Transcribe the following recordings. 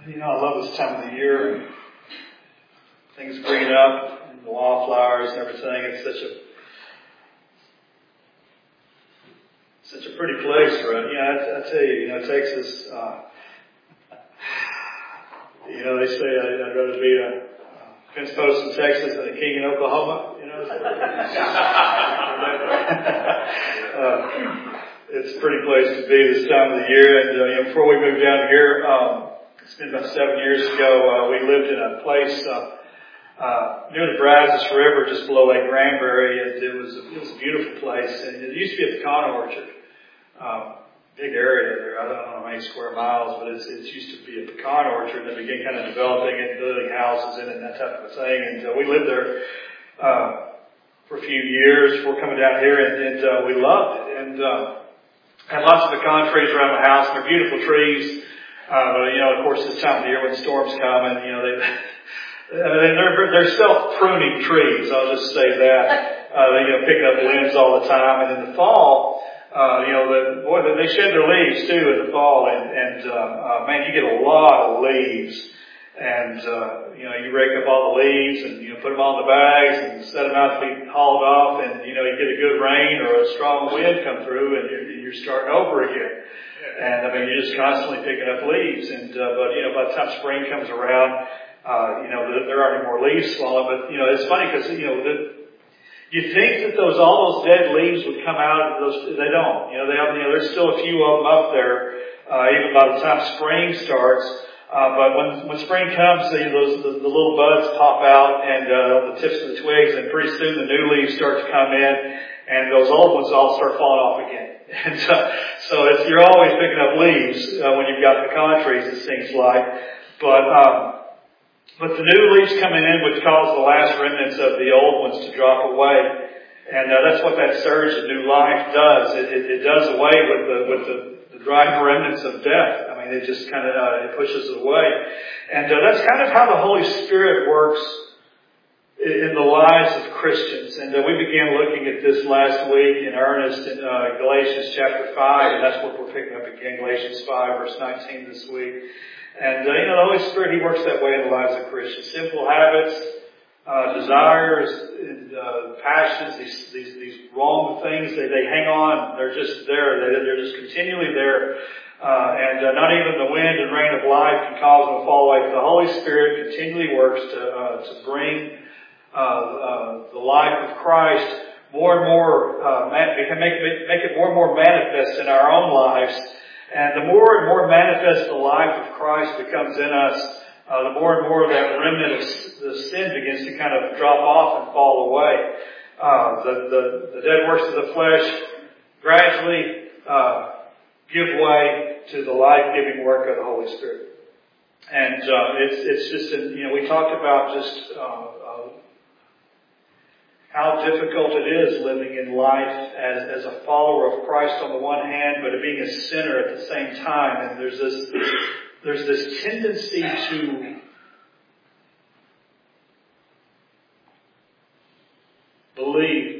I love this time of the year. Things green up, and the wildflowers and everything. It's such a pretty place, right? I tell you, Texas. They say I'd rather be a fence post in Texas than a king in Oklahoma. It's a pretty place to be this time of the year. And before we moved down here, it's been about 7 years ago. We lived in a place near the Brazos River, just below Lake Granbury, and it was a beautiful place. And it used to be a pecan orchard, big area there. I don't know how many square miles, but it used to be a pecan orchard. And they began kind of developing it, building houses in it, and that type of thing. And we lived there for a few years before coming down here, and we loved it. And had lots of pecan trees around the house. They're beautiful trees. But of course, this time of the year when storms come, and they're self-pruning trees. I'll just say that. They picking up limbs all the time, and in the fall, they shed their leaves too in the fall, and man, you get a lot of leaves. And you rake up all the leaves and put them all in the bags and set them out to be hauled off, and you get a good rain or a strong wind come through, and you're starting over again. And you're just constantly picking up leaves. And but by the time spring comes around, there aren't any more leaves falling. But it's funny because you think that all those dead leaves would come out of those. They don't. There's still a few of them up there even by the time spring starts. But when spring comes, the little buds pop out and the tips of the twigs, and pretty soon the new leaves start to come in, and those old ones all start falling off again. And so you're always picking up leaves when you've got pecan trees, it seems like. But the new leaves coming in would cause the last remnants of the old ones to drop away. And that's what that surge of new life does. It does away with the dry remnants of death. It just kind of it pushes it away. And that's kind of how the Holy Spirit works in the lives of Christians. And we began looking at this last week in earnest in Galatians chapter 5. And that's what we're picking up again, Galatians 5, verse 19 this week. And, the Holy Spirit, He works that way in the lives of Christians. Simple habits, desires, and passions, these wrong things, they hang on. They're just there. They're just continually there. And not even the wind and rain of life can cause them to fall away. The Holy Spirit continually works to bring the life of Christ more and more, make it more and more manifest in our own lives. And the more and more manifest the life of Christ becomes in us, the more and more that remnant of the sin begins to kind of drop off and fall away. The dead works of the flesh gradually give way to the life-giving work of the Holy Spirit. And it's just, we talked about just how difficult it is living in life as a follower of Christ on the one hand, but being a sinner at the same time. And there's this tendency to believe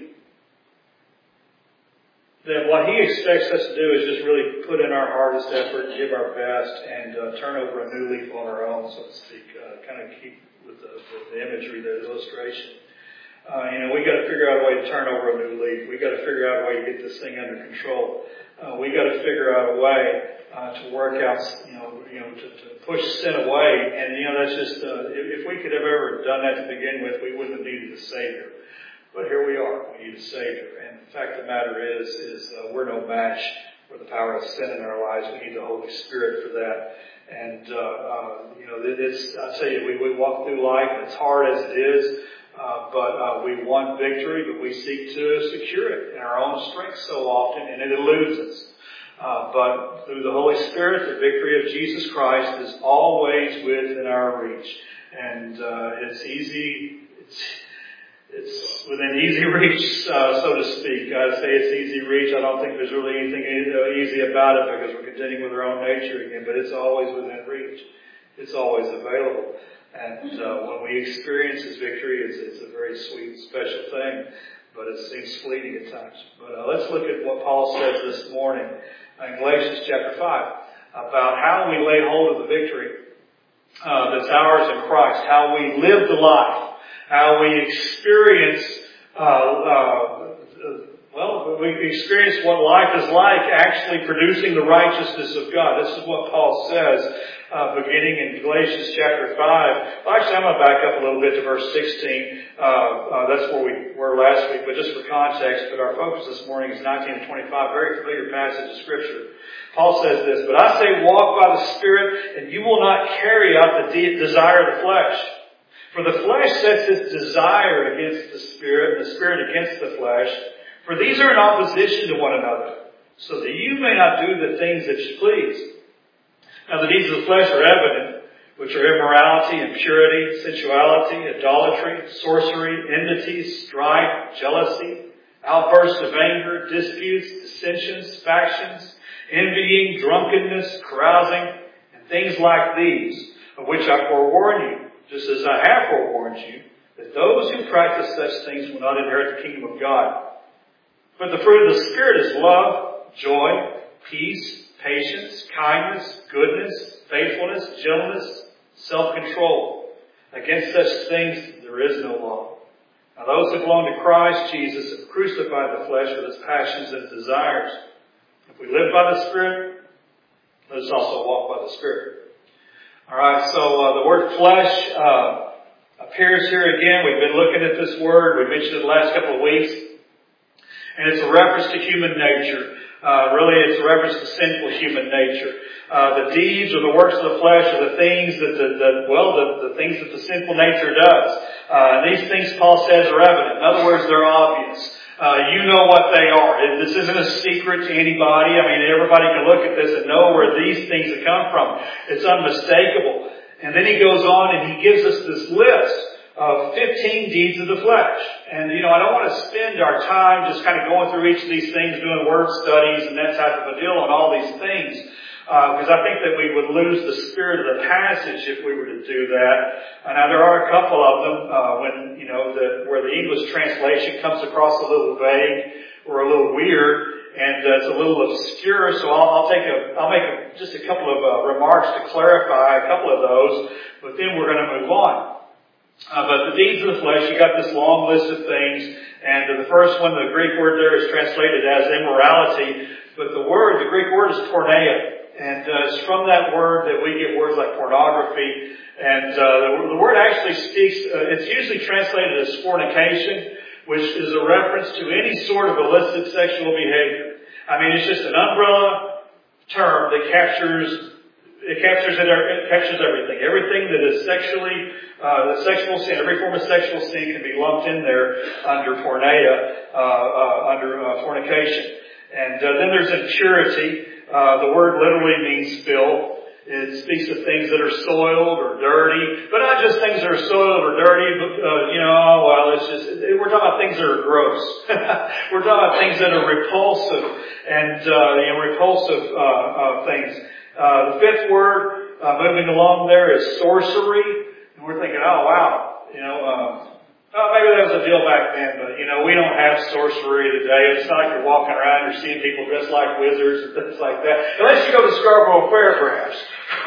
that what He expects us to do is just really put in our hardest effort, give our best, and turn over a new leaf on our own, so to speak. Kind of keep with the imagery, the illustration. We got to figure out a way to turn over a new leaf. We got to figure out a way to get this thing under control. We got to figure out a way to work out, to push sin away. And that's just if we could have ever done that to begin with, we wouldn't have needed a Savior. But here we are. We need a Savior. And the fact of the matter is we're no match for the power of sin in our lives. We need the Holy Spirit for that. And I tell you, we walk through life, and it's hard as it is. But we want victory, but we seek to secure it in our own strength so often, and it eludes us. But through the Holy Spirit, the victory of Jesus Christ is always within our reach. And it's easy. It's within easy reach, so to speak. I say it's easy reach. I don't think there's really anything easy about it because we're contending with our own nature again. But it's always within reach. It's always available. And when we experience His victory, it's a very sweet, special thing. But it seems fleeting at times. But let's look at what Paul says this morning in Galatians chapter 5 about how we lay hold of the victory that's ours in Christ, how we live the life, how we experience, we experience what life is like actually producing the righteousness of God. This is what Paul says, beginning in Galatians chapter 5. Well, actually, I'm going to back up a little bit to verse 16. That's where we were last week, but just for context, but our focus this morning is 19 to 25, very familiar passage of Scripture. Paul says this, "But I say walk by the Spirit, and you will not carry out the desire of the flesh. For the flesh sets its desire against the Spirit, and the Spirit against the flesh. For these are in opposition to one another, so that you may not do the things that you please. Now the deeds of the flesh are evident, which are immorality, impurity, sensuality, idolatry, sorcery, enmity, strife, jealousy, outbursts of anger, disputes, dissensions, factions, envying, drunkenness, carousing, and things like these, of which I forewarn you, just as I have forewarned you, that those who practice such things will not inherit the kingdom of God. But the fruit of the Spirit is love, joy, peace, patience, kindness, goodness, faithfulness, gentleness, self-control. Against such things there is no law. Now those who belong to Christ Jesus have crucified the flesh with its passions and its desires. If we live by the Spirit, let us also walk by the Spirit." Alright, so the word flesh appears here again. We've been looking at this word. We mentioned it the last couple of weeks. And it's a reference to human nature. Really, it's a reference to sinful human nature. The deeds or the works of the flesh are the things that the things that the sinful nature does. And these things, Paul says, are evident. In other words, they're obvious. You know what they are. This isn't a secret to anybody. I mean, everybody can look at this and know where these things have come from. It's unmistakable. And then he goes on and he gives us this list of 15 deeds of the flesh. And, I don't want to spend our time just kind of going through each of these things, doing word studies and that type of a deal on all these things. Because I think that we would lose the spirit of the passage if we were to do that. Now there are a couple of them, where the English translation comes across a little vague or a little weird. And it's a little obscure, so I'll make just a couple of remarks to clarify a couple of those, but then we're going to move on. But the deeds of the flesh, you got this long list of things, and the first one, the Greek word there is translated as immorality, but the Greek word is porneia, and it's from that word that we get words like pornography, and the word actually speaks, it's usually translated as fornication, which is a reference to any sort of illicit sexual behavior. I mean, it's just an umbrella term that captures everything. Everything that is the sexual sin, every form of sexual sin can be lumped in there under porneia, under fornication. And then there's impurity. The word literally means filth. It speaks of things that are soiled or dirty, but not just things that are soiled or dirty, but, we're talking about things that are gross. We're talking about things that are repulsive and, repulsive things. The fifth word, moving along there, is sorcery. And we're thinking, oh wow, maybe that was a deal back then, but we don't have sorcery today. It's not like you're walking around, you're seeing people dressed like wizards and things like that. Unless you go to Scarborough Fair, perhaps.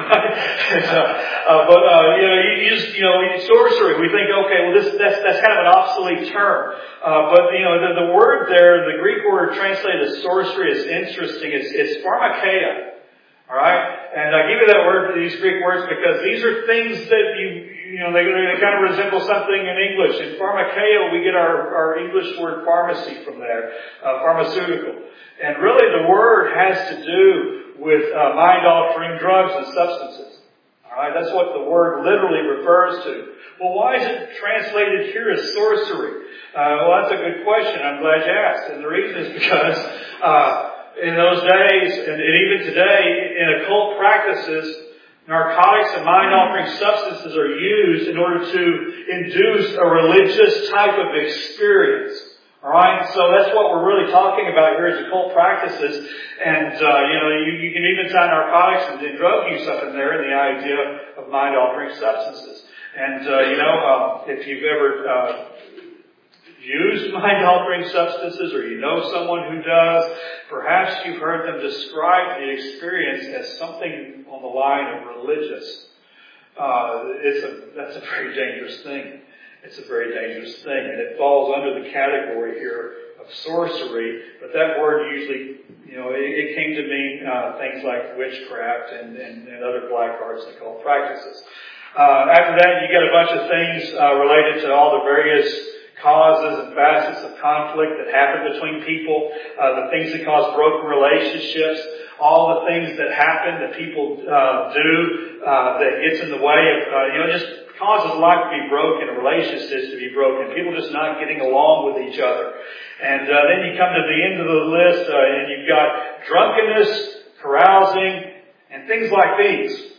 Sorcery. We think, okay, well, that's kind of an obsolete term. But the word there, the Greek word translated as sorcery, is interesting. It's pharmakeia. All right, and I give you that word, these Greek words, because these are things that they kind of resemble something in English. In pharmakeia, we get our English word pharmacy from there, pharmaceutical. And really, the word has to do with mind-altering drugs and substances. All right, that's what the word literally refers to. Well, why is it translated here as sorcery? Well, that's a good question. I'm glad you asked, and the reason is because in those days, and even today, in occult practices, narcotics and mind-altering substances are used in order to induce a religious type of experience. Alright, so that's what we're really talking about here is occult practices. And, you can even tie narcotics and drug use up in there in the idea of mind-altering substances. And, if you've ever used mind-altering substances, or you know someone who does, perhaps you've heard them describe the experience as something on the line of religious. that's a very dangerous thing. It's a very dangerous thing, and it falls under the category here of sorcery. But that word usually, it came to mean things like witchcraft and other black arts they call practices. After that, you get a bunch of things related to all the various causes and facets of conflict that happen between people, the things that cause broken relationships, all the things that happen that people do that gets in the way of, just causes life to be broken, relationships to be broken, people just not getting along with each other. And then you come to the end of the list and you've got drunkenness, carousing, and things like these.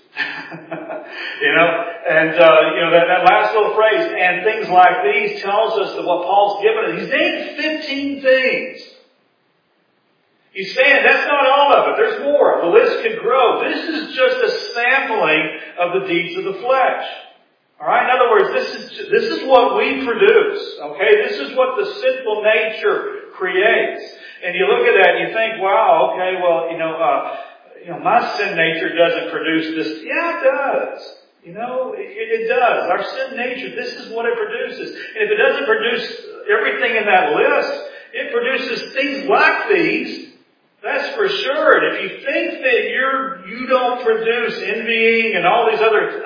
That last little phrase, and things like these, tells us that what Paul's given us. He's named 15 things. He's saying that's not all of it. There's more. The list could grow. This is just a sampling of the deeds of the flesh. Alright? In other words, this is what we produce. Okay? This is what the sinful nature creates. And you look at that and you think, wow, okay, well, my sin nature doesn't produce this. Yeah, it does. It does. Our sin nature, this is what it produces. And if it doesn't produce everything in that list, it produces things like these. That's for sure. And if you think that you don't produce envying and all these other,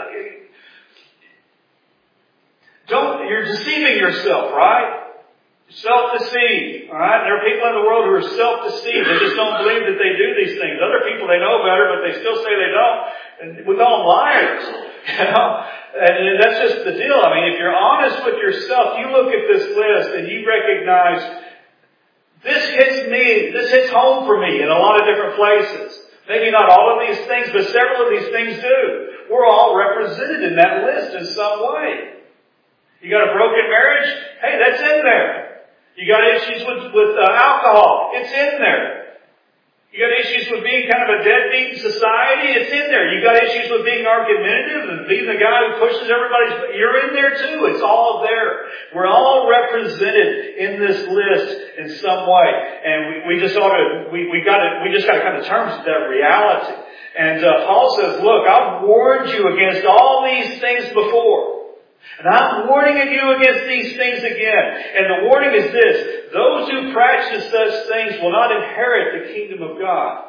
you're deceiving yourself, right? Self-deceived, alright? There are people in the world who are self-deceived. They just don't believe that they do these things. Other people, they know better, but they still say they don't. And we call them liars, And that's just the deal. I mean, if you're honest with yourself, you look at this list and you recognize, this hits home for me in a lot of different places. Maybe not all of these things, but several of these things do. We're all represented in that list in some way. You got a broken marriage? Hey, that's in there. You got issues with alcohol? It's in there. You got issues with being kind of a deadbeat in society? It's in there. You got issues with being argumentative and being the guy who pushes everybody? You're in there too. It's all there. We're all represented in this list in some way. And we just got to come to terms with that reality. And Paul says, look, I've warned you against all these things before. And I'm warning you against these things again. And the warning is this: those who practice such things will not inherit the kingdom of God.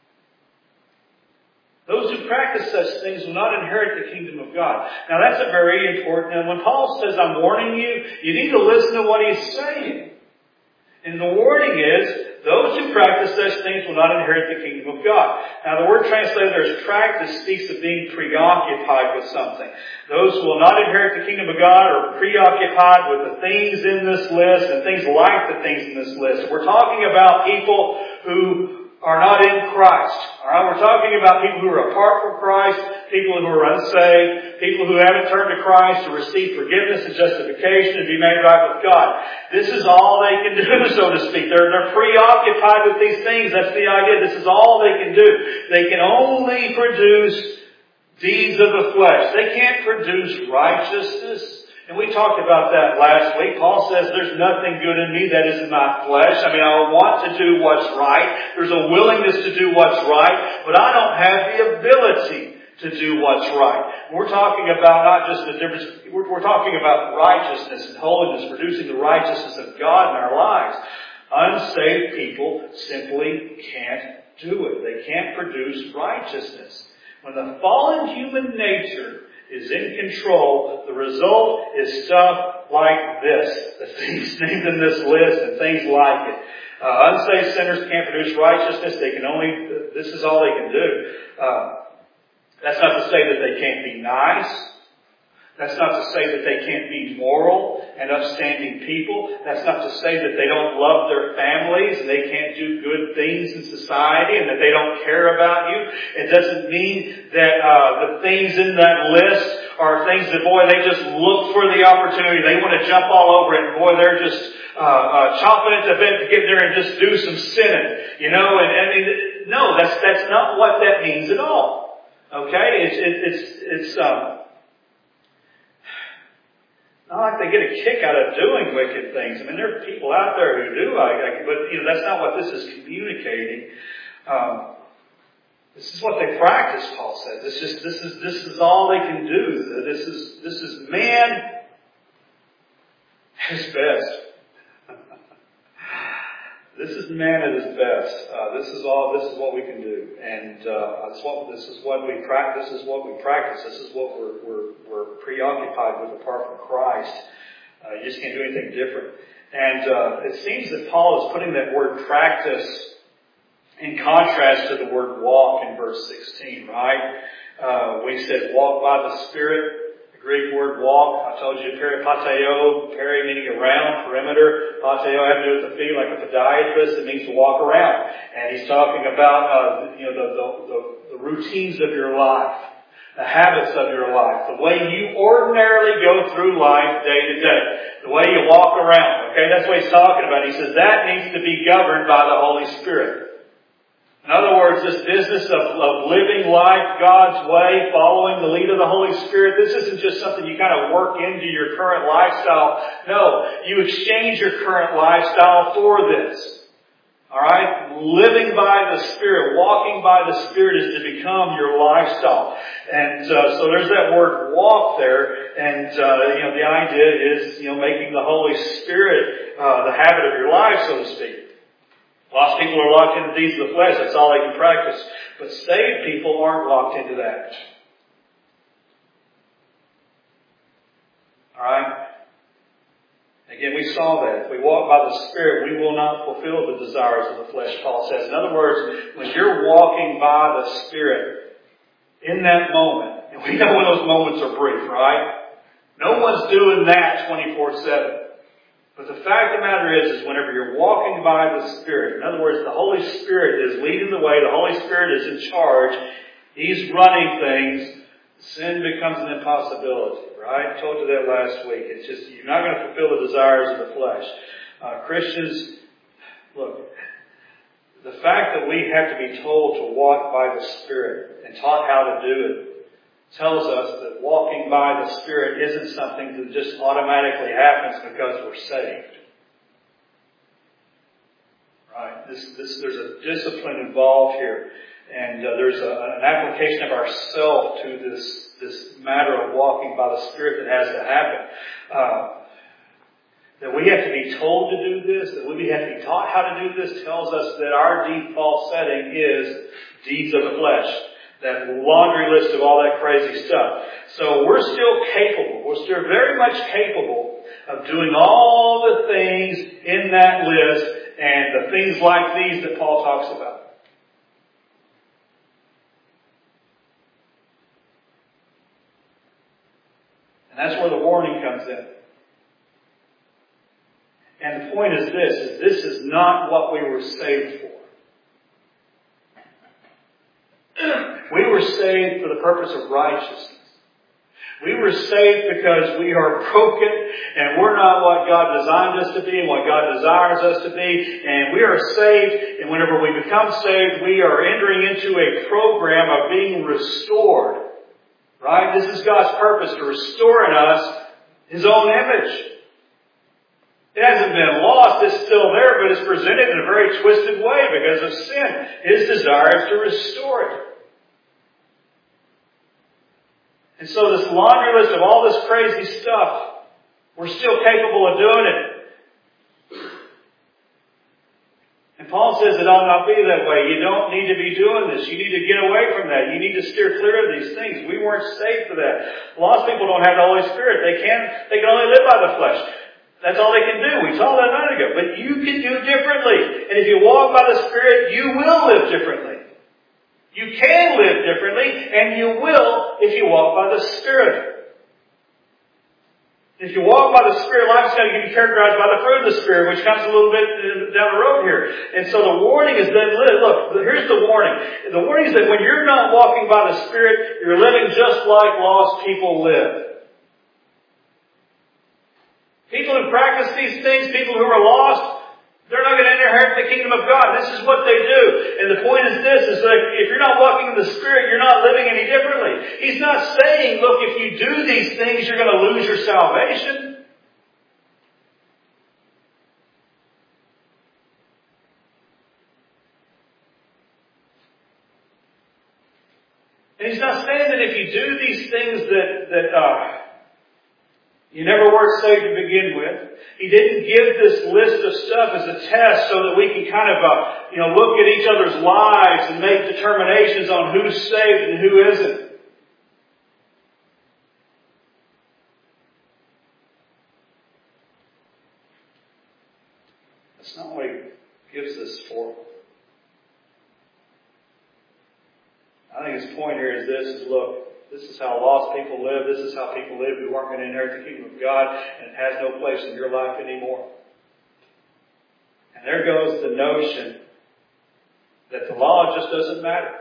Those who practice such things will not inherit the kingdom of God. Now that's a very important, and when Paul says, I'm warning you, you need to listen to what he's saying. And the warning is, those who practice such things will not inherit the kingdom of God. Now the word translated there as practice speaks of being preoccupied with something. Those who will not inherit the kingdom of God are preoccupied with the things in this list and things like the things in this list. We're talking about people who are not in Christ. Alright, we're talking about people who are apart from Christ, people who are unsaved, people who haven't turned to Christ to receive forgiveness and justification and be made right with God. This is all they can do, so to speak. They're preoccupied with these things. That's the idea. This is all they can do. They can only produce deeds of the flesh. They can't produce righteousness. And we talked about that last week. Paul says there's nothing good in me that is in my flesh. I mean, I want to do what's right. There's a willingness to do what's right, but I don't have the ability to do what's right. We're talking about not just the difference, we're talking about righteousness and holiness, producing the righteousness of God in our lives. Unsaved people simply can't do it. They can't produce righteousness. When the fallen human nature is in control, the result is stuff like this. The things named in this list and things like it. Unsaved sinners can't produce righteousness. This is all they can do. That's not to say that they can't be nice. That's not to say that they can't be moral and upstanding people. That's not to say that they don't love their families and they can't do good things in society and that they don't care about you. It doesn't mean that the things in that list are things that, boy, they just look for the opportunity. They want to jump all over it. And boy, they're just chomping at the bit to get there and just do some sinning. No, that's not what that means at all. Okay? It's not like they get a kick out of doing wicked things. I mean, there are people out there who do, but that's not what this is communicating. This is what they practice, Paul says. This is all they can do. This is man at his best. This is man at his best. This is what we can do, and this is what we practice. This is what we're preoccupied with apart from Christ. You just can't do anything different. And it seems that Paul is putting that word practice in contrast to the word walk in verse 16, right? We said walk by the Spirit. The Greek word walk, I told you, peripateo, peri meaning around, perimeter. Pateo having to do with the feet, like a podiatrist, it means to walk around. And he's talking about, the routines of your life, the habits of your life, the way you ordinarily go through life day to day, the way you walk around. Okay, that's what he's talking about. He says that needs to be governed by the Holy Spirit. In other words, this business of living life God's way, following the lead of the Holy Spirit, this isn't just something you kind of work into your current lifestyle. No, you exchange your current lifestyle for this. Alright? Living by the Spirit, walking by the Spirit is to become your lifestyle. And so there's that word walk there. And the idea is, making the Holy Spirit the habit of your life, so to speak. Lost people are locked into the deeds of the flesh. That's all they can practice. But saved people aren't locked into that. Alright? Again, we saw that. If we walk by the Spirit, we will not fulfill the desires of the flesh, Paul says. In other words, when you're walking by the Spirit, in that moment, and we know when those moments are brief, right? No one's doing that 24/7. But the fact of the matter is whenever you're walking by the Spirit, in other words, the Holy Spirit is leading the way, the Holy Spirit is in charge, He's running things, sin becomes an impossibility, right? I told you that last week. It's just, you're not going to fulfill the desires of the flesh. Christians, look, the fact that we have to be told to walk by the Spirit and taught how to do it tells us that walking by the Spirit isn't something that just automatically happens because we're saved. Right? There's a discipline involved here. And there's an application of ourself to this matter of walking by the Spirit that has to happen. That we have to be told to do this, that we have to be taught how to do this, tells us that our default setting is deeds of the flesh. That laundry list of all that crazy stuff. So we're still capable. We're still very much capable of doing all the things in that list and the things like these that Paul talks about. And that's where the warning comes in. And the point is this is not what we were saved for. We were saved for the purpose of righteousness. We were saved because we are broken and we're not what God designed us to be and what God desires us to be. And we are saved, and whenever we become saved, we are entering into a program of being restored. Right? This is God's purpose, to restore in us His own image. It hasn't been lost, it's still there, but it's presented in a very twisted way because of sin. His desire is to restore it. And so this laundry list of all this crazy stuff, we're still capable of doing it. And Paul says it ought not be that way. You don't need to be doing this. You need to get away from that. You need to steer clear of these things. We weren't saved for that. Lost people don't have the Holy Spirit. They can only live by the flesh. That's all they can do. We saw that a minute ago. But you can do differently. And if you walk by the Spirit, you will live differently. You can live differently, and you will if you walk by the Spirit. If you walk by the Spirit, life is going to be characterized by the fruit of the Spirit, which comes a little bit down the road here. And so the warning is then, look, here's the warning. The warning is that when you're not walking by the Spirit, you're living just like lost people live. People who practice these things, people who are lost, they're not going to inherit the kingdom of God. This is what they do. And the point is this, is that if you're not walking in the Spirit, you're not living any differently. He's not saying, look, if you do these things, you're going to lose your salvation. And He's not saying that if you do these things that you never were saved to begin with. He didn't give this list of stuff as a test so that we can kind of, look at each other's lives and make determinations on who's saved and who isn't. That's not what He gives this for. I think His point here is look, this is how lost people live. This is how people live who aren't going to inherit the kingdom of God, and it has no place in your life anymore. And there goes the notion that the law just doesn't matter.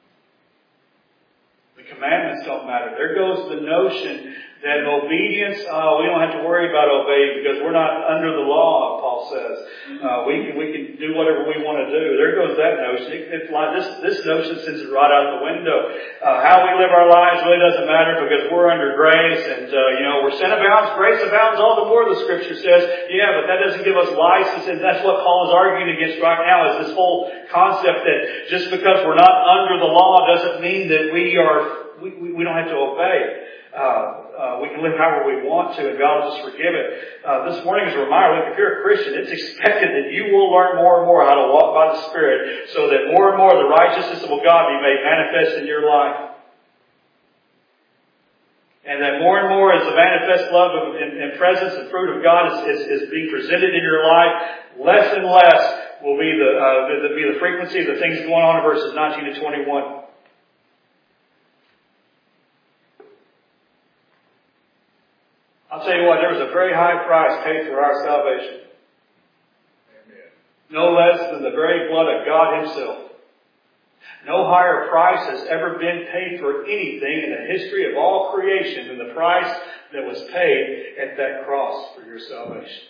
The commandments don't matter. There goes the notion that obedience, we don't have to worry about obeying because we're not under the law, Paul says. We can do whatever we want to do. There goes that notion. This notion sends it right out the window. How we live our lives really doesn't matter because we're under grace and, we're sin abounds, grace abounds all the more, the Scripture says. Yeah, but that doesn't give us license, and that's what Paul is arguing against right now, is this whole concept that just because we're not under the law doesn't mean that we don't have to obey. We can live however we want to, and God will just forgive it. This morning is a reminder, look, if you're a Christian, it's expected that you will learn more and more how to walk by the Spirit so that more and more the righteousness of God be made manifest in your life. And that more and more as the manifest love and presence and fruit of God is being presented in your life, less and less will be the frequency of the things going on in verses 19 to 21. I'll tell you what, there was a very high price paid for our salvation. Amen. No less than the very blood of God Himself. No higher price has ever been paid for anything in the history of all creation than the price that was paid at that cross for your salvation.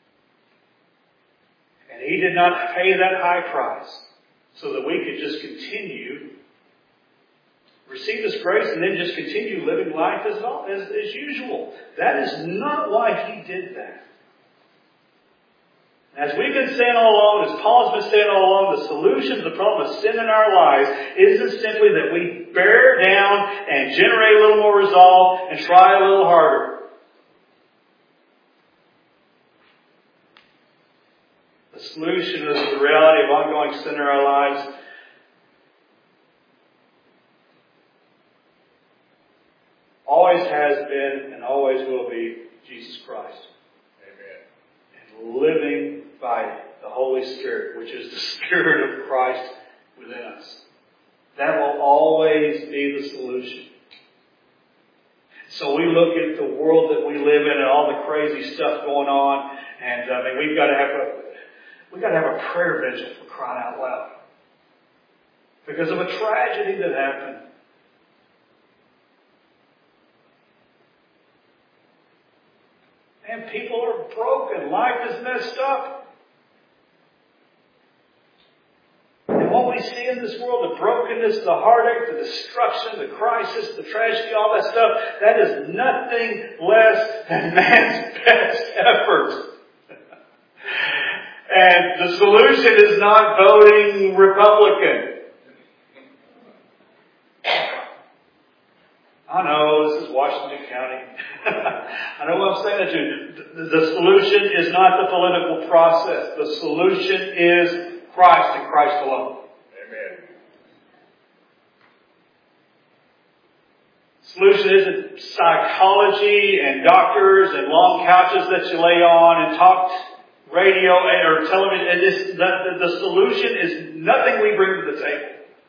And He did not pay that high price so that we could just continue receive this grace and then just continue living life as usual. That is not why He did that. As we've been saying all along, as Paul's been saying all along, the solution to the problem of sin in our lives isn't simply that we bear down and generate a little more resolve and try a little harder. The solution is the reality of ongoing sin in our lives. Always has been and always will be Jesus Christ. Amen. And living by the Holy Spirit, which is the Spirit of Christ within us. That will always be the solution. So we look at the world that we live in and all the crazy stuff going on, and we've got to have a prayer vigil, for crying out loud, because of a tragedy that happened. And people are broken. Life is messed up. And what we see in this world, the brokenness, the heartache, the destruction, the crisis, the tragedy, all that stuff, that is nothing less than man's best effort. And the solution is not voting Republican. I know, this is Washington County. I know what I'm saying to you. The solution is not the political process. The solution is Christ and Christ alone. Amen. Solution isn't psychology and doctors and long couches that you lay on and talk radio or television. The solution is nothing we bring to the table.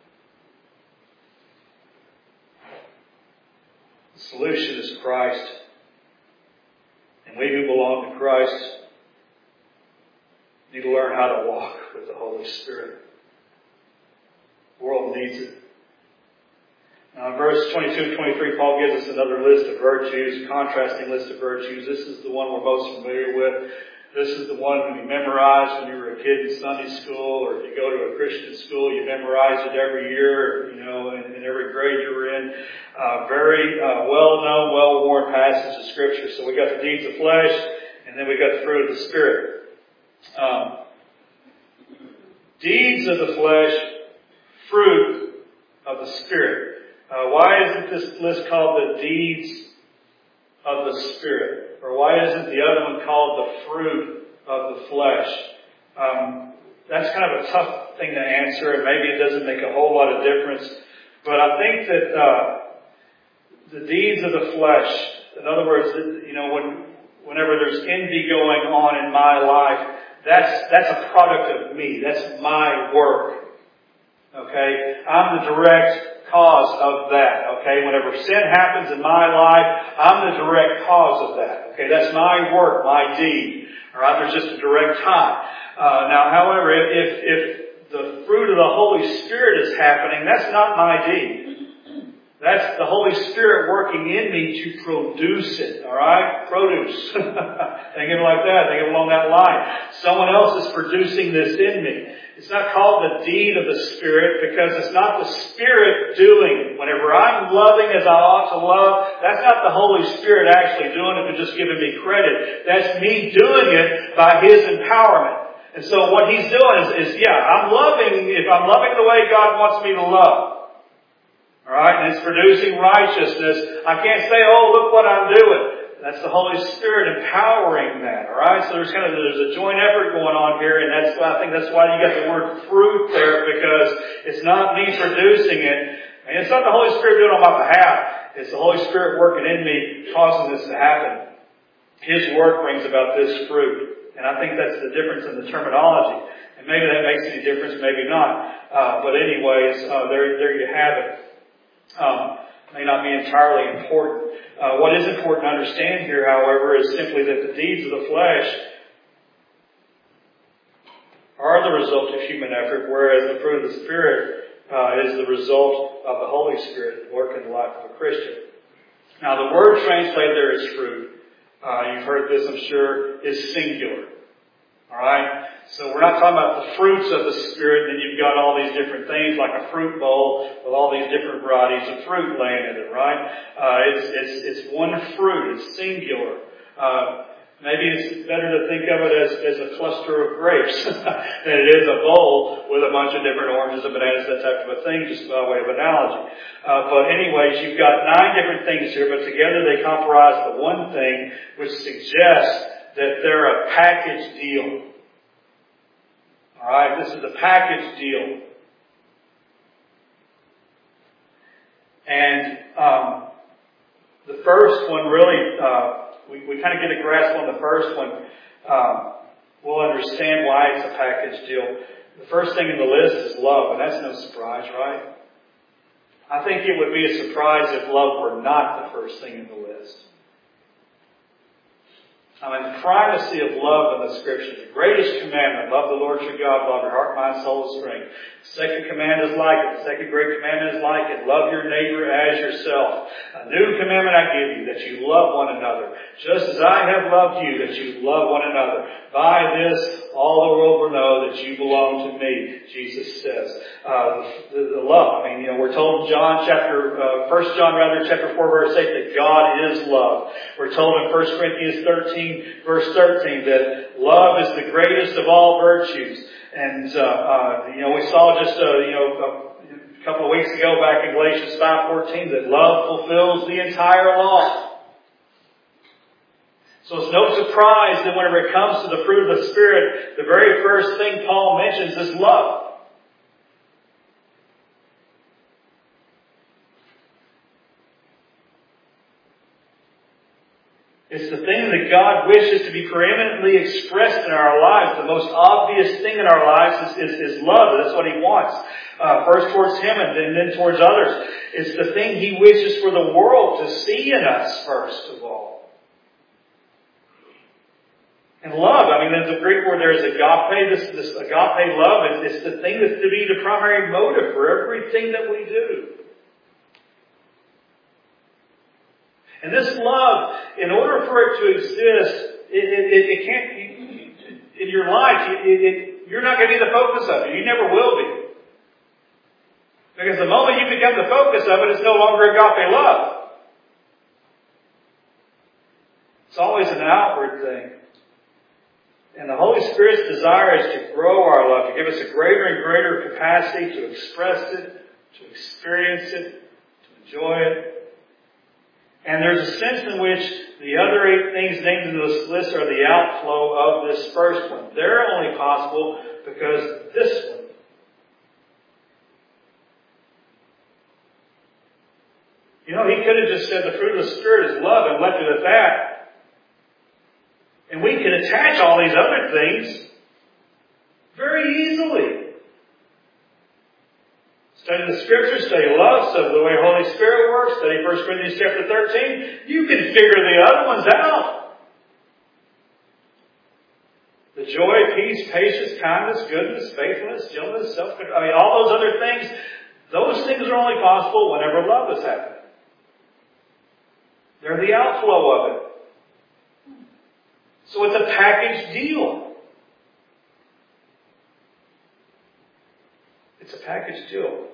The solution is Christ. And we who belong to Christ need to learn how to walk with the Holy Spirit. The world needs it. Now in verse 22 and 23, Paul gives us another list of virtues, a contrasting list of virtues. This is the one we're most familiar with. This is the one you memorized when you were a kid in Sunday school, or if you go to a Christian school, you memorize it every year, in every grade you were in. Very well-known, well-worn passage of Scripture. So we got the deeds of flesh, and then we got the fruit of the Spirit. Deeds of the flesh, fruit of the Spirit. Why isn't this list called the deeds of the Spirit? Or why isn't the other one called the fruit of the flesh? That's kind of a tough thing to answer, and maybe it doesn't make a whole lot of difference. But I think that the deeds of the flesh, in other words, whenever there's envy going on in my life, that's a product of me. That's my work. Okay? I'm the direct cause of that. Okay? Whenever sin happens in my life, I'm the direct cause of that. Okay? That's my work, my deed. Alright? There's just a direct tie. Now, however, if the fruit of the Holy Spirit is happening, that's not my deed. That's the Holy Spirit working in me to produce it. Alright? Produce. Think of it like that. Think of it along that line. Someone else is producing this in me. It's not called the deed of the Spirit because it's not the Spirit doing it. Whenever I'm loving as I ought to love, that's not the Holy Spirit actually doing it and just giving me credit. That's me doing it by His empowerment. And so what He's doing is I'm loving, if I'm loving the way God wants me to love. Alright, and it's producing righteousness. I can't say, oh, look what I'm doing. That's the Holy Spirit empowering that. Alright, so there's a joint effort going on here, and I think that's why you got the word fruit there, because it's not me producing it. And it's not the Holy Spirit doing it on my behalf. It's the Holy Spirit working in me, causing this to happen. His work brings about this fruit. And I think that's the difference in the terminology. And maybe that makes any difference, maybe not. But anyways, there you have it. May not be entirely important. What is important to understand here, however, is simply that the deeds of the flesh are the result of human effort, whereas the fruit of the Spirit is the result of the Holy Spirit at work in the life of a Christian. Now, the word translated there as fruit, you've heard this, I'm sure, is singular. Alright? So we're not talking about the fruits of the Spirit, and then you've got all these different things like a fruit bowl with all these different varieties of fruit laying in it, right? It's one fruit. It's singular. Maybe it's better to think of it as a cluster of grapes than it is a bowl with a bunch of different oranges and bananas, that type of a thing, just by way of analogy. But anyways, you've got 9 different things here, but together they comprise the one thing which suggests that they're a package deal. Alright, this is a package deal. And the first one really, we kind of get a grasp on the first one. We'll understand why it's a package deal. The first thing in the list is love, and that's no surprise, right? I think it would be a surprise if love were not the first thing in the list. The primacy of love in the Scripture. The greatest commandment, love the Lord your God, love your heart, mind, soul, and strength. The second command is like it. The second great commandment is like it. Love your neighbor as yourself. A new commandment I give you, that you love one another. Just as I have loved you, that you love one another. By this, all the world will know that you belong to me, Jesus says. The love. We're told in 1 John chapter 4, verse 8, that God is love. We're told in 1 Corinthians 13, verse 13, that love is the greatest of all virtues. And, we saw just, a couple of weeks ago back in Galatians 5:14 that love fulfills the entire law. So it's no surprise that whenever it comes to the fruit of the Spirit, the very first thing Paul mentions is love. It's the thing that God wishes to be preeminently expressed in our lives. The most obvious thing in our lives is love. That's what He wants. First towards Him and then towards others. It's the thing He wishes for the world to see in us, first of all. And love, the Greek word there is agape. This agape love, it's the thing that's to be the primary motive for everything that we do. And this love, in order for it to exist, it can't, in your life, you're not going to be the focus of it. You never will be. Because the moment you become the focus of it, it's no longer agape love. It's always an outward thing. And the Holy Spirit's desire is to grow our love, to give us a greater and greater capacity to express it, to experience it, to Enjoy it. And there's a sense in which the other 8 things named in this list are the outflow of this first one. They're only possible because this one. You know, he could have just said the fruit of the Spirit is love and left it at that. And we can attach all these other things very easily. Study the Scriptures, study love, study the way the Holy Spirit works, study 1 Corinthians chapter 13. You can figure the other ones out. The joy, peace, patience, kindness, goodness, faithfulness, gentleness, self-control. I mean, all those other things, those things are only possible whenever love is happening. They're the outflow of it. So it's a package deal. It's a package deal.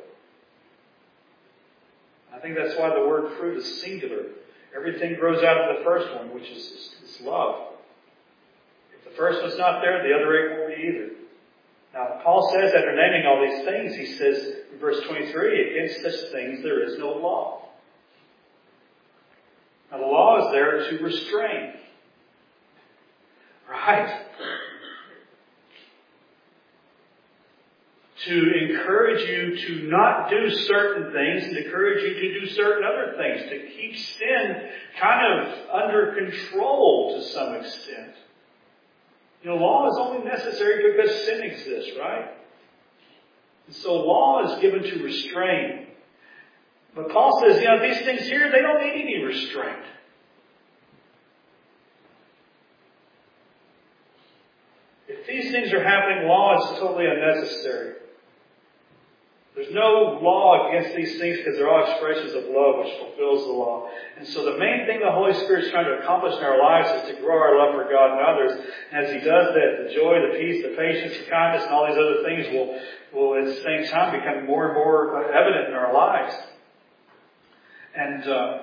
I think that's why the word fruit is singular. Everything grows out of the first one, which is love. If the first one's not there, the other 8 won't be either. Now, Paul says, after naming all these things, he says in verse 23, against such things there is no law. Now, the law is there to restrain. Right? To encourage you to not do certain things and encourage you to do certain other things. To keep sin kind of under control to some extent. You know, law is only necessary because sin exists, right? And so law is given to restrain. But Paul says, you know, these things here, they don't need any restraint. If these things are happening, law is totally unnecessary. There's no law against these things because they're all expressions of love which fulfills the law. And so the main thing the Holy Spirit is trying to accomplish in our lives is to grow our love for God and others. And as He does that, the joy, the peace, the patience, the kindness, and all these other things will at the same time become more and more evident in our lives. And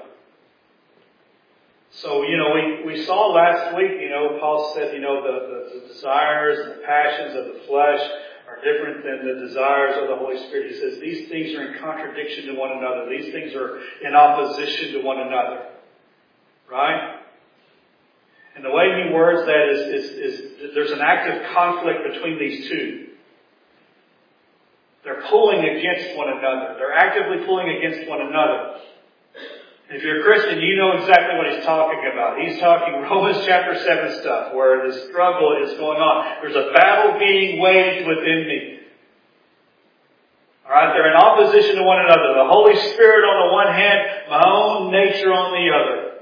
so, you know, we saw last week, you know, Paul said, you know, the desires and the passions of the flesh are different than the desires of the Holy Spirit. He says these things are in contradiction to one another. These things are in opposition to one another. Right? And the way he words that is there's an active conflict between these two. They're pulling against one another. They're actively pulling against one another. If you're a Christian, you know exactly what he's talking about. He's talking Romans chapter 7 stuff, where the struggle is going on. There's a battle being waged within me. Alright, they're in opposition to one another. The Holy Spirit on the one hand, my own nature on the other.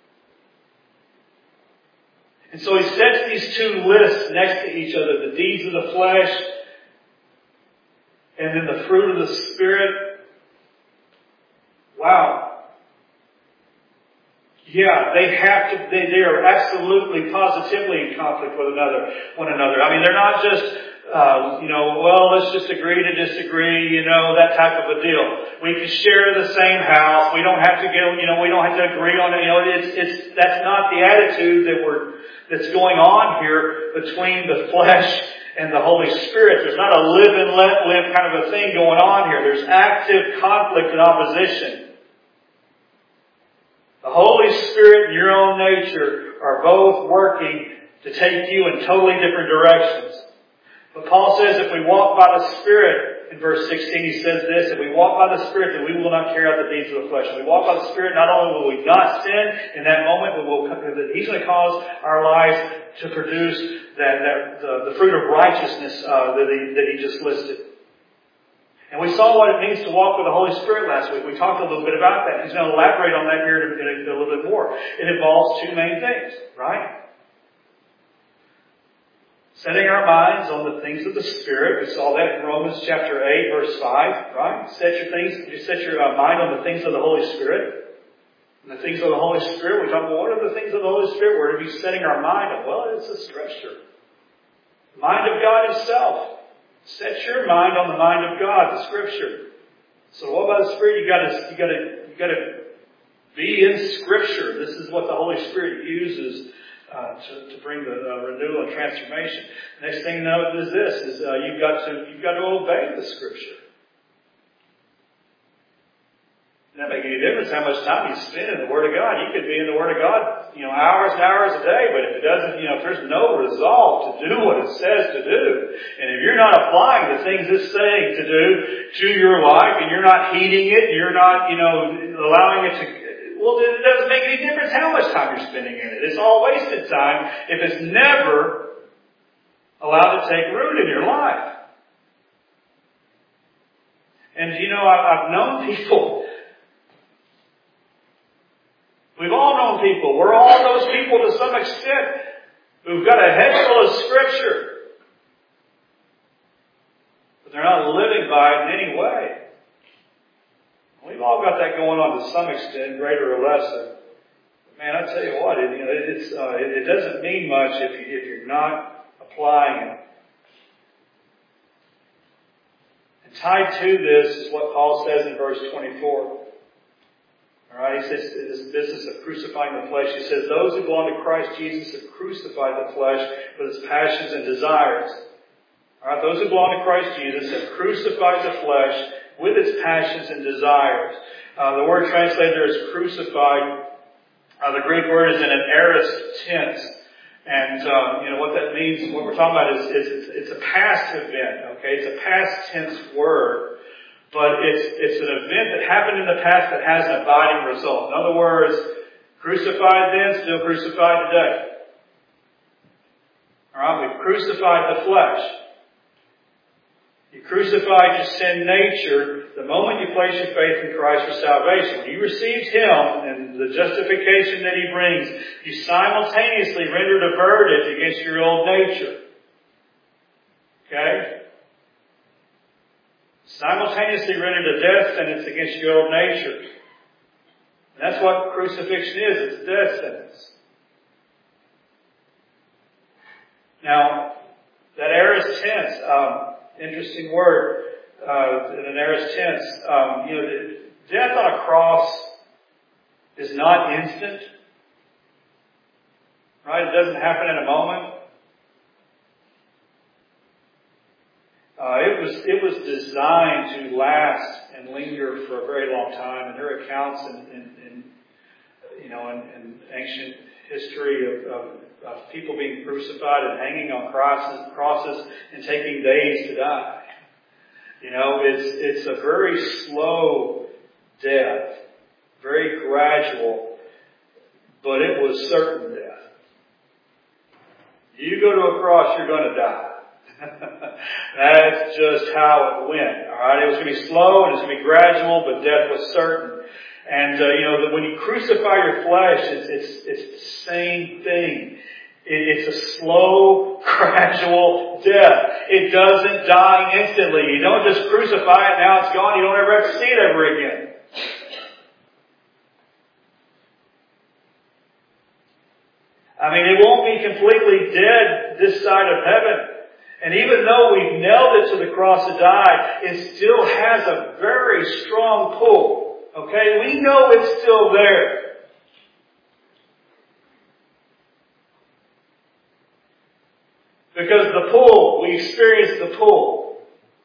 And so he sets these two lists next to each other. The deeds of the flesh, and then the fruit of the Spirit. Wow. Yeah, they are absolutely, positively in conflict with one another. I mean, they're not just, well, let's just agree to disagree, that type of a deal. We can share the same house. We don't have to we don't have to agree on it. That's not the attitude that's going on here between the flesh and the Holy Spirit. There's not a live and let live kind of a thing going on here. There's active conflict and opposition. The Holy Spirit and your own nature are both working to take you in totally different directions. But Paul says if we walk by the Spirit, in verse 16 he says this, if we walk by the Spirit, then we will not carry out the deeds of the flesh. If we walk by the Spirit, not only will we not sin in that moment, but He's going to cause our lives to produce the fruit of righteousness that He just listed. And we saw what it means to walk with the Holy Spirit last week. We talked a little bit about that. He's going to elaborate on that here in a little bit more. It involves two main things, right? Setting our minds on the things of the Spirit. We saw that in Romans chapter 8, verse 5, right? Set your mind on the things of the Holy Spirit. And the things of the Holy Spirit, we talk about what are the things of the Holy Spirit? We're to be setting our mind on. Well, it's the Scripture. The mind of God Himself. Set your mind on the mind of God, the Scripture. So what about the Spirit? You got to be in Scripture. This is what the Holy Spirit uses to bring the renewal and transformation. Next thing to note is this: you've got to obey the Scripture. Doesn't make any difference how much time you spend in the Word of God. You could be in the Word of God, hours and hours a day, but if it doesn't, if there's no resolve to do what it says to do, and if you're not applying the things it's saying to do to your life, and you're not heeding it, you're not, allowing it to, well, it doesn't make any difference how much time you're spending in it. It's all wasted time if it's never allowed to take root in your life. And I've known people. We've all known people. We're all those people to some extent who've got a head full of Scripture, but they're not living by it in any way. We've all got that going on to some extent, greater or lesser. But man, I tell you what, it doesn't mean much if you're not applying it. And tied to this is what Paul says in verse 24. Alright, he says, this business of crucifying the flesh, he says, those who belong to Christ Jesus have crucified the flesh with its passions and desires. Alright, those who belong to Christ Jesus have crucified the flesh with its passions and desires. The word translated there is crucified. The Greek word is in an aorist tense. And, what that means, what we're talking about is it's a past event, okay? It's a past tense word. But it's an event that happened in the past that has an abiding result. In other words, crucified then, still crucified today. Alright, we've crucified the flesh. You crucified your sin nature the moment you place your faith in Christ for salvation. When you received Him and the justification that He brings, you simultaneously rendered a verdict against your old nature. Okay? Simultaneously rendered a death sentence against your old nature. And that's what crucifixion is. It's a death sentence. Now, that aorist tense, interesting word, in an aorist tense, death on a cross is not instant. Right? It doesn't happen in a moment. It was designed to last and linger for a very long time, and there are accounts in ancient history of people being crucified and hanging on crosses and taking days to die. It's a very slow death, very gradual, but it was certain death. You go to a cross, you're going to die. That's just how it went. Alright, it was going to be slow and it was going to be gradual, but death was certain. And that when you crucify your flesh, it's the same thing. It's a slow, gradual death. It doesn't die instantly. You don't just crucify it, now it's gone, you don't ever have to see it ever again. It won't be completely dead this side of heaven. And even though we've nailed it to the cross to die, it still has a very strong pull. Okay? We know it's still there. Because the pull, we experience the pull.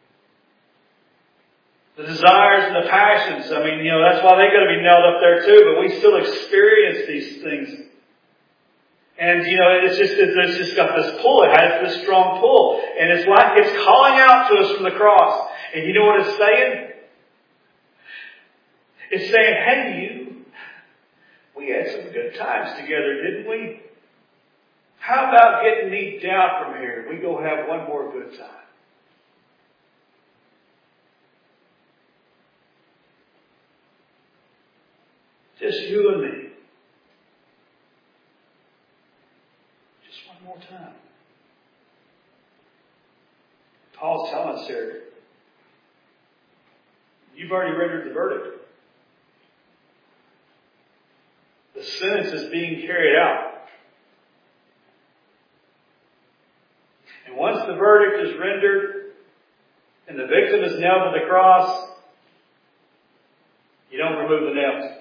The desires and the passions, that's why they got to be nailed up there too, but we still experience these things. And, it's just got this pull. It has this strong pull. And it's like it's calling out to us from the cross. And you know what it's saying? It's saying, hey, we had some good times together, didn't we? How about getting me down from here? We go have one more good time. Just you and me. More time. Paul's telling us here, you've already rendered the verdict. The sentence is being carried out. And once the verdict is rendered and the victim is nailed to the cross, you don't remove the nails.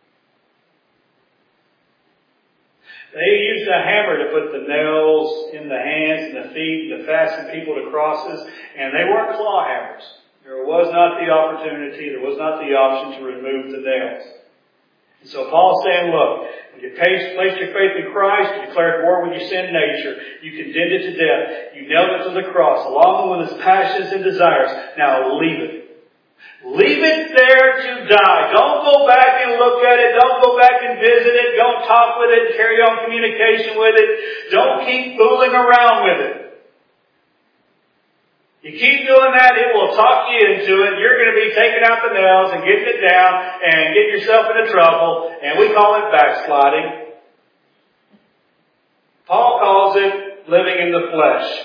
They used a hammer to put the nails in the hands and the feet to fasten people to crosses, and they weren't claw hammers. There was not the opportunity, there was not the option to remove the nails. And so Paul's saying, look, when you placed your faith in Christ, you declared war with your sin nature, you condemned it to death, you nailed it to the cross, along with its passions and desires. Now leave it. Leave it there to die. Don't go back and look at it. Don't go back and visit it. Don't talk with it. Carry on communication with it. Don't keep fooling around with it. You keep doing that, it will talk you into it. You're going to be taking out the nails and getting it down and getting yourself into trouble. And we call it backsliding. Paul calls it living in the flesh.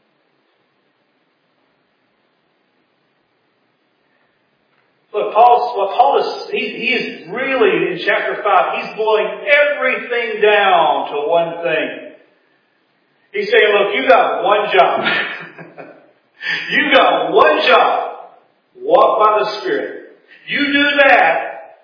Look, he is really, in chapter 5, he's boiling everything down to one thing. He's saying, look, you got one job. You got one job. Walk by the Spirit. You do that,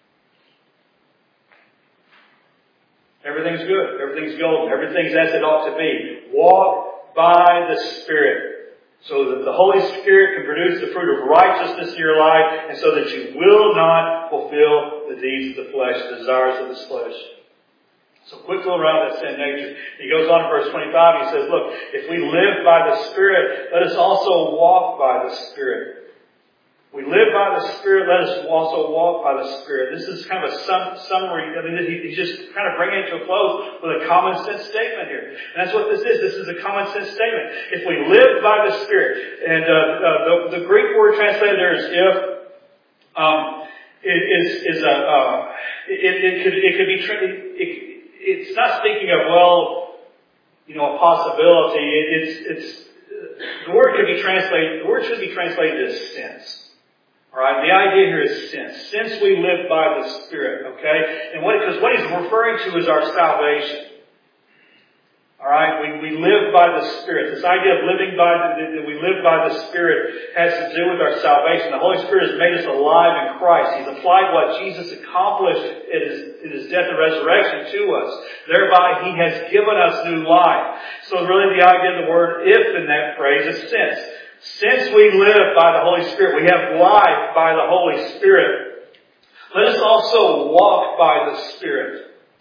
everything's good. Everything's golden. Everything's as it ought to be. Walk by the Spirit. So that the Holy Spirit can produce the fruit of righteousness in your life, and so that you will not fulfill the deeds of the flesh, the desires of the flesh. So quit going around that sin nature. He goes on in verse 25, he says, look, if we live by the Spirit, let us also walk by the Spirit. We live by the Spirit, let us also walk by the Spirit. This is kind of a summary. I mean, he's just kind of bringing it to a close with a common sense statement here. And that's what this is. This is a common sense statement. If we live by the Spirit, and the Greek word translated there is if, it's not speaking of, a possibility. The word should be translated as sense. Alright, the idea here is sense. Since we live by the Spirit, okay? And because what he's referring to is our salvation. Alright, we live by the Spirit. This idea of that we live by the Spirit has to do with our salvation. The Holy Spirit has made us alive in Christ. He's applied what Jesus accomplished in His death and resurrection to us. Thereby, He has given us new life. So really the idea of the word if in that phrase is since. Since we live by the Holy Spirit, we have life by the Holy Spirit, let us also walk by the Spirit.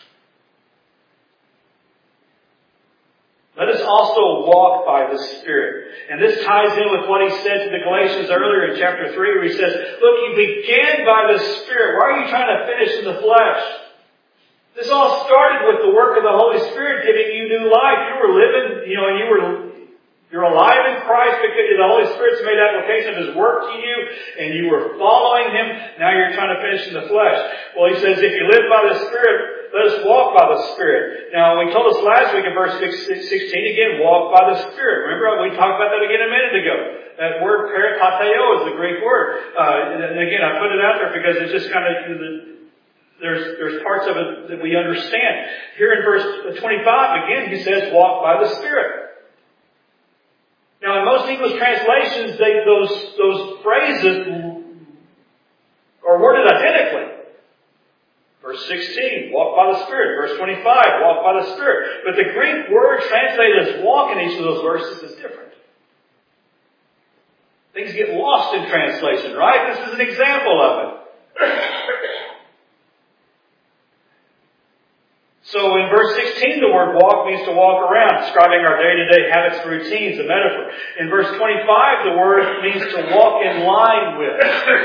Let us also walk by the Spirit. And this ties in with what he said to the Galatians earlier in chapter 3 where he says, look, you began by the Spirit. Why are you trying to finish in the flesh? This all started with the work of the Holy Spirit giving you new life. You were living, you're alive in Christ because the Holy Spirit's made application of His work to you and you were following Him. Now you're trying to finish in the flesh. Well, he says, if you live by the Spirit, let us walk by the Spirit. Now, we told us last week in verse 16, again, walk by the Spirit. Remember, we talked about that again a minute ago. That word, peripateo, is the Greek word. And again, I put it out there because it's just kind of, there's parts of it that we understand. Here in verse 25, again, he says, walk by the Spirit. Now, in most English translations, those phrases are worded identically. Verse 16, walk by the Spirit. Verse 25, walk by the Spirit. But the Greek word translated as walk in each of those verses is different. Things get lost in translation, right? This is an example of it. So in verse 16, the word walk means to walk around, describing our day-to-day habits and routines, a metaphor. In verse 25, the word means to walk in line with.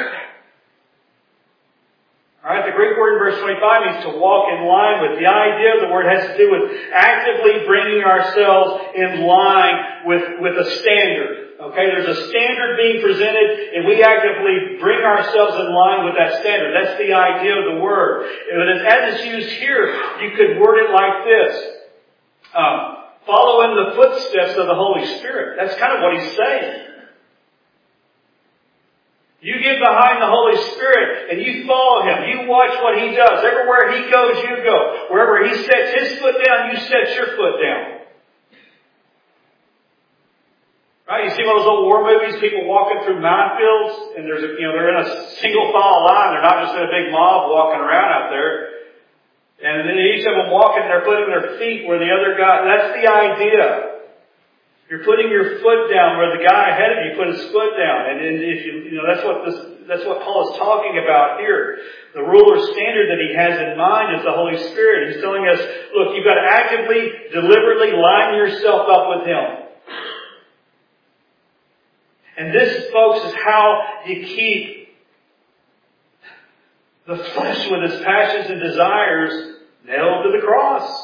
Alright, the Greek word in verse 25 means to walk in line with. The idea of the word has to do with actively bringing ourselves in line with a standard. Okay, there's a standard being presented and we actively bring ourselves in line with that standard. That's the idea of the word. But as it's used here, you could word it like this. Follow in the footsteps of the Holy Spirit. That's kind of what he's saying. You get behind the Holy Spirit and you follow Him. You watch what He does. Everywhere He goes, you go. Wherever He sets His foot down, you set your foot down. Right? You see one of those old war movies, people walking through minefields, and they're in a single file line. They're not just in a big mob walking around out there. And then each of them walking, they're putting their feet where the other guy. That's the idea. You're putting your foot down where the guy ahead of you put his foot down. And if that's what Paul is talking about here. The rule or standard that he has in mind is the Holy Spirit. He's telling us, look, you've got to actively, deliberately line yourself up with Him. And this, folks, is how you keep the flesh with its passions and desires nailed to the cross.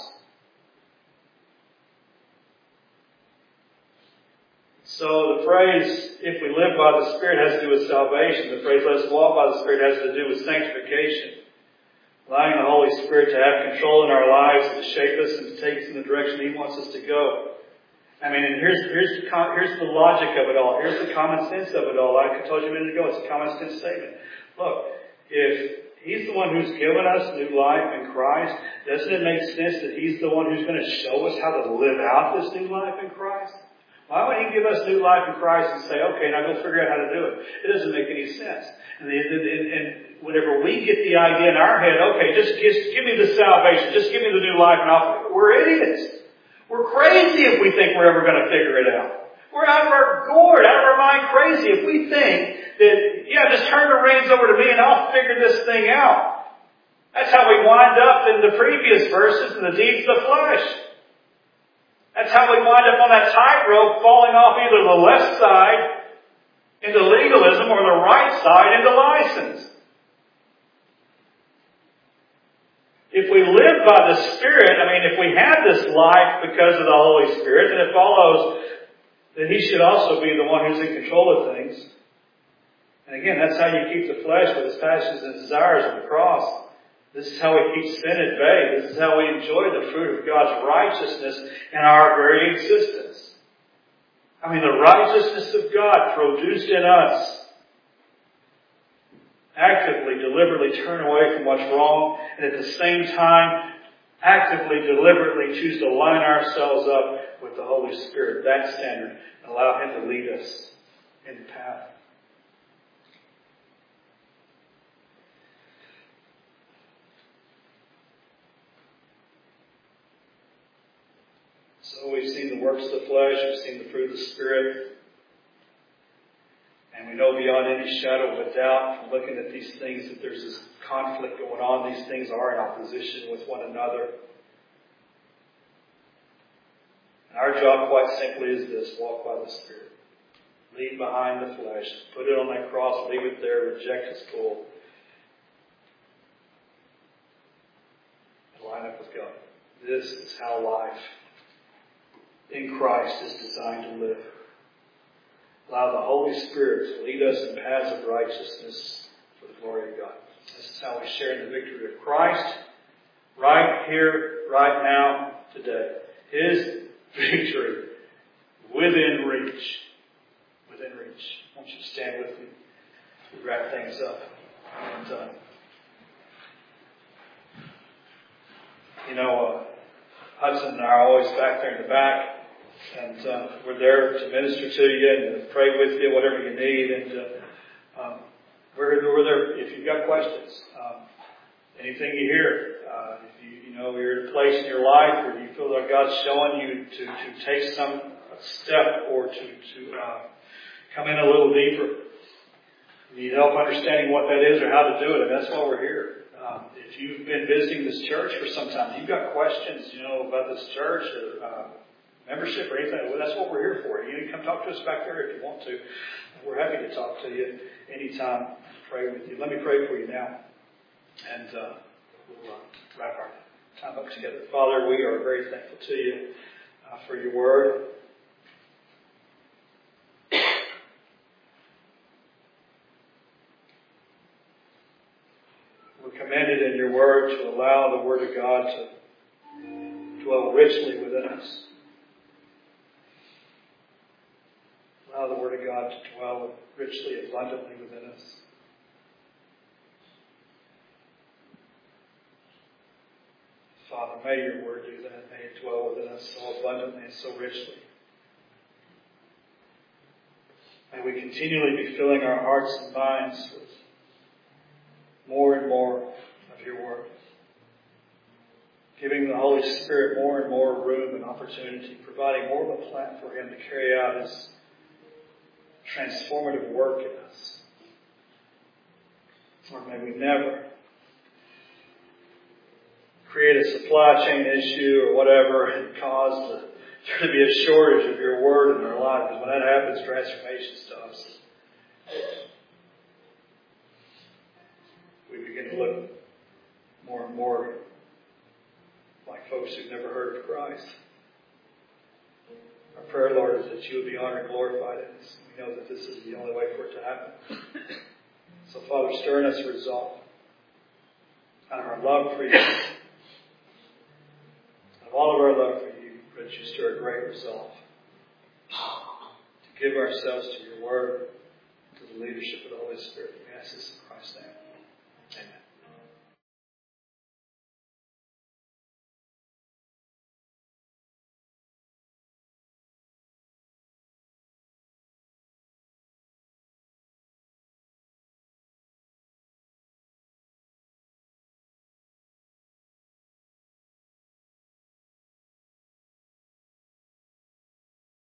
So the phrase, if we live by the Spirit, has to do with salvation. The phrase, let us walk by the Spirit, has to do with sanctification. Allowing the Holy Spirit to have control in our lives, to shape us and to take us in the direction He wants us to go. I mean, and here's the logic of it all. Here's the common sense of it all. Like I told you a minute ago, it's a common sense statement. Look, if He's the one who's given us new life in Christ, doesn't it make sense that He's the one who's going to show us how to live out this new life in Christ? Why would He give us new life in Christ and say, okay, now go figure out how to do it? It doesn't make any sense. And whenever we get the idea in our head, okay, just give me the salvation, just give me the new life, and we're idiots. We're crazy if we think we're ever going to figure it out. We're out of our gourd, out of our mind crazy if we think that, just turn the reins over to me and I'll figure this thing out. That's how we wind up in the previous verses in the deeds of the flesh. That's how we wind up on that tightrope, falling off either the left side into legalism or the right side into license. If we live by the Spirit, if we have this life because of the Holy Spirit, then it follows that He should also be the one who's in control of things. And again, that's how you keep the flesh with its passions and desires on the cross. This is how we keep sin at bay. This is how we enjoy the fruit of God's righteousness in our very existence. The righteousness of God produced in us. Actively, deliberately turn away from what's wrong, and at the same time, actively, deliberately choose to line ourselves up with the Holy Spirit, that standard, and allow Him to lead us in the path. So we've seen the works of the flesh, we've seen the fruit of the Spirit, and we know beyond any shadow of a doubt from looking at these things that there's this conflict going on. These things are in opposition with one another. And our job, quite simply, is this: walk by the Spirit. Leave behind the flesh. Put it on that cross, leave it there, reject its pull. And line up with God. This is how life in Christ is designed to live. Allow the Holy Spirit to lead us in paths of righteousness for the glory of God. This is how we share in the victory of Christ right here, right now, today. His victory within reach. Within reach. I want you to stand with me to wrap things up. And, Hudson and I are always back there in the back. And we're there to minister to you and pray with you, whatever you need. And we're there if you've got questions. Anything you hear, if you're in a place in your life where you feel like God's showing you to take some step or to come in a little deeper. You need help understanding what that is or how to do it, and that's why we're here. If you've been visiting this church for some time, you've got questions, about this church or membership or anything, well, that's what we're here for. You can come talk to us back there if you want to. We're happy to talk to you anytime, pray with you. Let me pray for you now, and we'll wrap our time up together. Father, we are very thankful to you for your word. We're commanded in your word to allow the word of God to dwell richly within us. Allow the word of God to dwell richly, abundantly within us. Father, may your word do that. May it dwell within us so abundantly and so richly. May we continually be filling our hearts and minds with more and more of your word. giving the Holy Spirit more and more room and opportunity, providing more of a platform for Him to carry out His transformative work in us. Lord, may we never create a supply chain issue or whatever and cause there to be a shortage of your word in our life. Because when that happens, transformation stops. We begin to look more and more like folks who've never heard of Christ. Our prayer, Lord, is that you would be honored and glorified in this. We know that this is the only way for it to happen. So, Father, stir in us a resolve out of our love for you. Out of all of our love for you, that you stir a great resolve to give ourselves to your word, to the leadership of the Holy Spirit. We ask this in Christ's name.